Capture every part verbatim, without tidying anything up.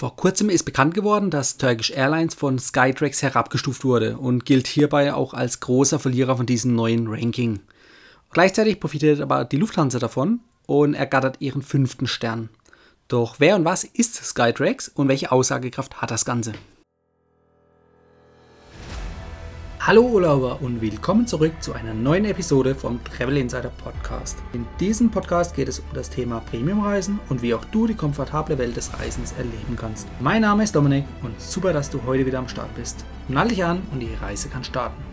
Vor kurzem ist bekannt geworden, dass Turkish Airlines von Skytrax herabgestuft wurde und gilt hierbei auch als großer Verlierer von diesem neuen Ranking. Gleichzeitig profitiert aber die Lufthansa davon und ergattert ihren fünften Stern. Doch wer und was ist Skytrax und welche Aussagekraft hat das Ganze? Hallo Urlauber und willkommen zurück zu einer neuen Episode vom Travel Insider Podcast. In diesem Podcast geht es um das Thema Premiumreisen und wie auch du die komfortable Welt des Reisens erleben kannst. Mein Name ist Dominik und super, dass du heute wieder am Start bist. Nall dich an und die Reise kann starten.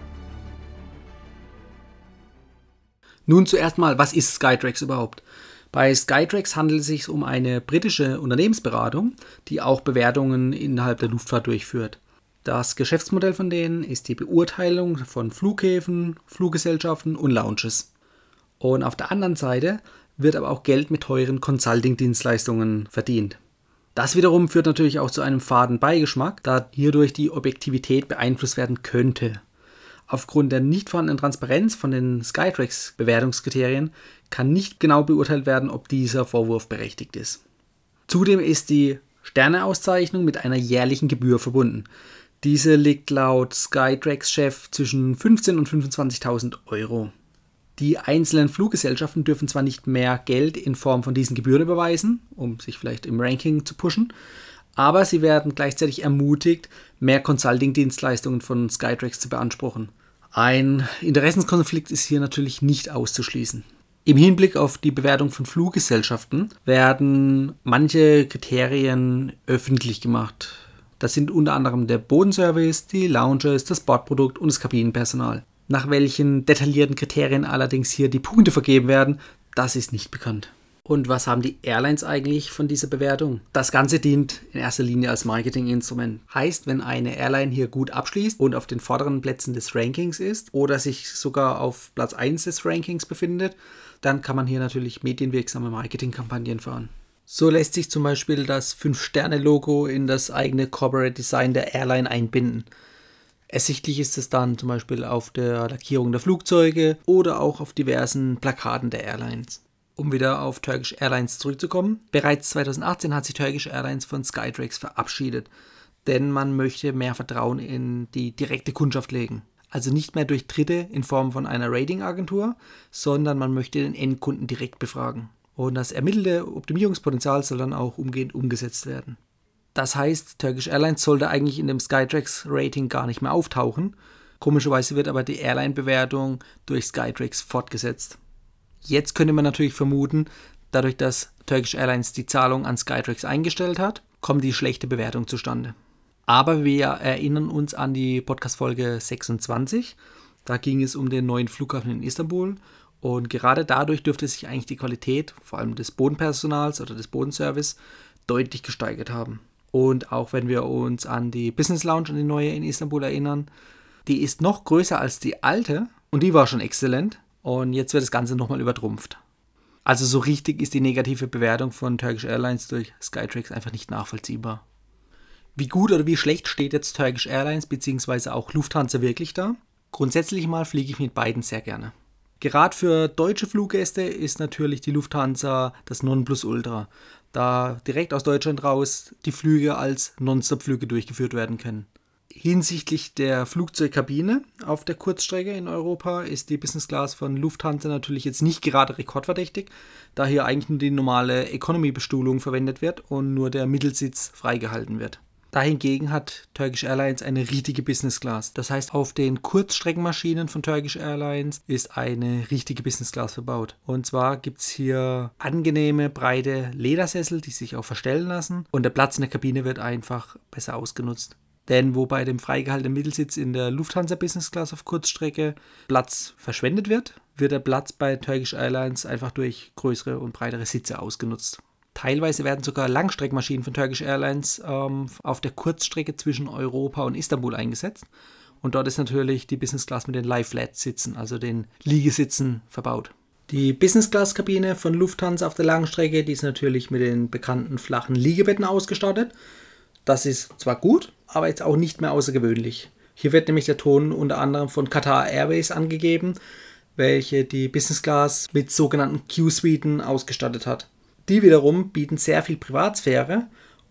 Nun zuerst mal, was ist Skytrax überhaupt? Bei Skytrax handelt es sich um eine britische Unternehmensberatung, die auch Bewertungen innerhalb der Luftfahrt durchführt. Das Geschäftsmodell von denen ist die Beurteilung von Flughäfen, Fluggesellschaften und Lounges. Und auf der anderen Seite wird aber auch Geld mit teuren Consulting-Dienstleistungen verdient. Das wiederum führt natürlich auch zu einem faden Beigeschmack, da hierdurch die Objektivität beeinflusst werden könnte. Aufgrund der nicht vorhandenen Transparenz von den Skytrax-Bewertungskriterien kann nicht genau beurteilt werden, ob dieser Vorwurf berechtigt ist. Zudem ist die Sterneauszeichnung mit einer jährlichen Gebühr verbunden. Diese liegt laut Skytrax-Chef zwischen fünfzehntausend und fünfundzwanzigtausend Euro. Die einzelnen Fluggesellschaften dürfen zwar nicht mehr Geld in Form von diesen Gebühren überweisen, um sich vielleicht im Ranking zu pushen, aber sie werden gleichzeitig ermutigt, mehr Consulting-Dienstleistungen von Skytrax zu beanspruchen. Ein Interessenskonflikt ist hier natürlich nicht auszuschließen. Im Hinblick auf die Bewertung von Fluggesellschaften werden manche Kriterien öffentlich gemacht. Das sind unter anderem der Bodenservice, die Lounges, das Bordprodukt und das Kabinenpersonal. Nach welchen detaillierten Kriterien allerdings hier die Punkte vergeben werden, das ist nicht bekannt. Und was haben die Airlines eigentlich von dieser Bewertung? Das Ganze dient in erster Linie als Marketinginstrument. Heißt, wenn eine Airline hier gut abschließt und auf den vorderen Plätzen des Rankings ist oder sich sogar auf Platz eins des Rankings befindet, dann kann man hier natürlich medienwirksame Marketingkampagnen fahren. So lässt sich zum Beispiel das fünf Sterne Logo in das eigene Corporate Design der Airline einbinden. Ersichtlich ist es dann zum Beispiel auf der Lackierung der Flugzeuge oder auch auf diversen Plakaten der Airlines. Um wieder auf Turkish Airlines zurückzukommen, bereits zweitausendachtzehn hat sich Turkish Airlines von Skytrax verabschiedet, denn man möchte mehr Vertrauen in die direkte Kundschaft legen. Also nicht mehr durch Dritte in Form von einer Ratingagentur, sondern man möchte den Endkunden direkt befragen. Und das ermittelte Optimierungspotenzial soll dann auch umgehend umgesetzt werden. Das heißt, Turkish Airlines sollte eigentlich in dem Skytrax-Rating gar nicht mehr auftauchen. Komischerweise wird aber die Airline-Bewertung durch Skytrax fortgesetzt. Jetzt könnte man natürlich vermuten, dadurch, dass Turkish Airlines die Zahlung an Skytrax eingestellt hat, kommt die schlechte Bewertung zustande. Aber wir erinnern uns an die Podcast-Folge sechsundzwanzig. Da ging es um den neuen Flughafen in Istanbul. Und gerade dadurch dürfte sich eigentlich die Qualität, vor allem des Bodenpersonals oder des Bodenservice, deutlich gesteigert haben. Und auch wenn wir uns an die Business Lounge, an die neue in Istanbul erinnern, die ist noch größer als die alte und die war schon exzellent. Und jetzt wird das Ganze nochmal übertrumpft. Also so richtig ist die negative Bewertung von Turkish Airlines durch Skytrax einfach nicht nachvollziehbar. Wie gut oder wie schlecht steht jetzt Turkish Airlines bzw. auch Lufthansa wirklich da? Grundsätzlich mal fliege ich mit beiden sehr gerne. Gerade für deutsche Fluggäste ist natürlich die Lufthansa das Nonplusultra, da direkt aus Deutschland raus die Flüge als Nonstop-Flüge durchgeführt werden können. Hinsichtlich der Flugzeugkabine auf der Kurzstrecke in Europa ist die Business Class von Lufthansa natürlich jetzt nicht gerade rekordverdächtig, da hier eigentlich nur die normale Economy-Bestuhlung verwendet wird und nur der Mittelsitz freigehalten wird. Dahingegen hat Turkish Airlines eine richtige Business Class. Das heißt, auf den Kurzstreckenmaschinen von Turkish Airlines ist eine richtige Business Class verbaut. Und zwar gibt es hier angenehme, breite Ledersessel, die sich auch verstellen lassen. Und der Platz in der Kabine wird einfach besser ausgenutzt. Denn wo bei dem freigehaltenen Mittelsitz in der Lufthansa Business Class auf Kurzstrecke Platz verschwendet wird, wird der Platz bei Turkish Airlines einfach durch größere und breitere Sitze ausgenutzt. Teilweise werden sogar Langstreckenmaschinen von Turkish Airlines ähm, auf der Kurzstrecke zwischen Europa und Istanbul eingesetzt. Und dort ist natürlich die Business Class mit den Lie-Flat-Sitzen, also den Liegesitzen, verbaut. Die Business Class Kabine von Lufthansa auf der Langstrecke, die ist natürlich mit den bekannten flachen Liegebetten ausgestattet. Das ist zwar gut, aber jetzt auch nicht mehr außergewöhnlich. Hier wird nämlich der Ton unter anderem von Qatar Airways angegeben, welche die Business Class mit sogenannten Q-Suiten ausgestattet hat. Die wiederum bieten sehr viel Privatsphäre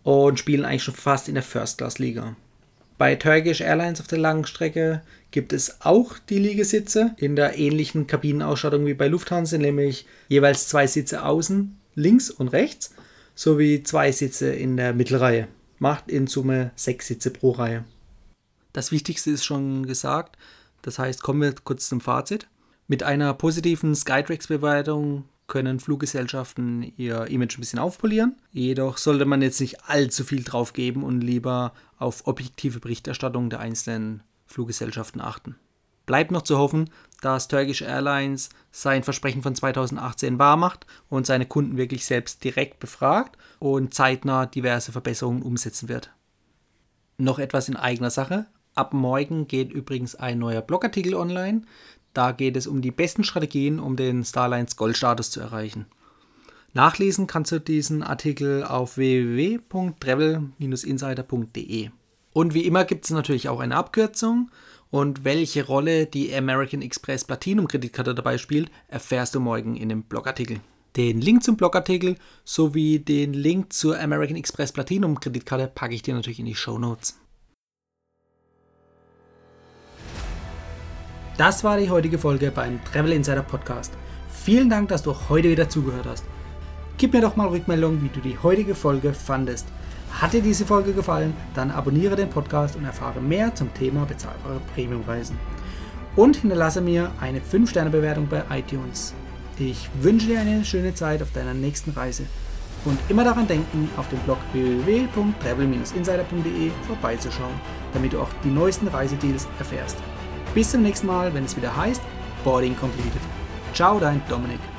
und spielen eigentlich schon fast in der First-Class-Liga. Bei Turkish Airlines auf der Langstrecke gibt es auch die Liegesitze in der ähnlichen Kabinenausstattung wie bei Lufthansa, nämlich jeweils zwei Sitze außen, links und rechts, sowie zwei Sitze in der Mittelreihe. Macht in Summe sechs Sitze pro Reihe. Das Wichtigste ist schon gesagt, das heißt, kommen wir kurz zum Fazit. Mit einer positiven Skytrax-Bewertung können Fluggesellschaften ihr Image ein bisschen aufpolieren. Jedoch sollte man jetzt nicht allzu viel drauf geben und lieber auf objektive Berichterstattung der einzelnen Fluggesellschaften achten. Bleibt noch zu hoffen, dass Turkish Airlines sein Versprechen von zweitausendachtzehn wahrmacht und seine Kunden wirklich selbst direkt befragt und zeitnah diverse Verbesserungen umsetzen wird. Noch etwas in eigener Sache. Ab morgen geht übrigens ein neuer Blogartikel online. Da geht es um die besten Strategien, um den Starlines Goldstatus zu erreichen. Nachlesen kannst du diesen Artikel auf w w w punkt travel Bindestrich insider punkt d e. Und wie immer gibt es natürlich auch eine Abkürzung. Und welche Rolle die American Express Platinum Kreditkarte dabei spielt, erfährst du morgen in dem Blogartikel. Den Link zum Blogartikel sowie den Link zur American Express Platinum Kreditkarte packe ich dir natürlich in die Shownotes. Das war die heutige Folge beim Travel Insider Podcast. Vielen Dank, dass du heute wieder zugehört hast. Gib mir doch mal Rückmeldung, wie du die heutige Folge fandest. Hat dir diese Folge gefallen, dann abonniere den Podcast und erfahre mehr zum Thema bezahlbare Premiumreisen. Und hinterlasse mir eine fünf Sterne Bewertung bei iTunes. Ich wünsche dir eine schöne Zeit auf deiner nächsten Reise. Und immer daran denken, auf dem Blog w w w punkt travel Bindestrich insider punkt d e vorbeizuschauen, damit du auch die neuesten Reisedeals erfährst. Bis zum nächsten Mal, wenn es wieder heißt Boarding Completed. Ciao, dein Dominik.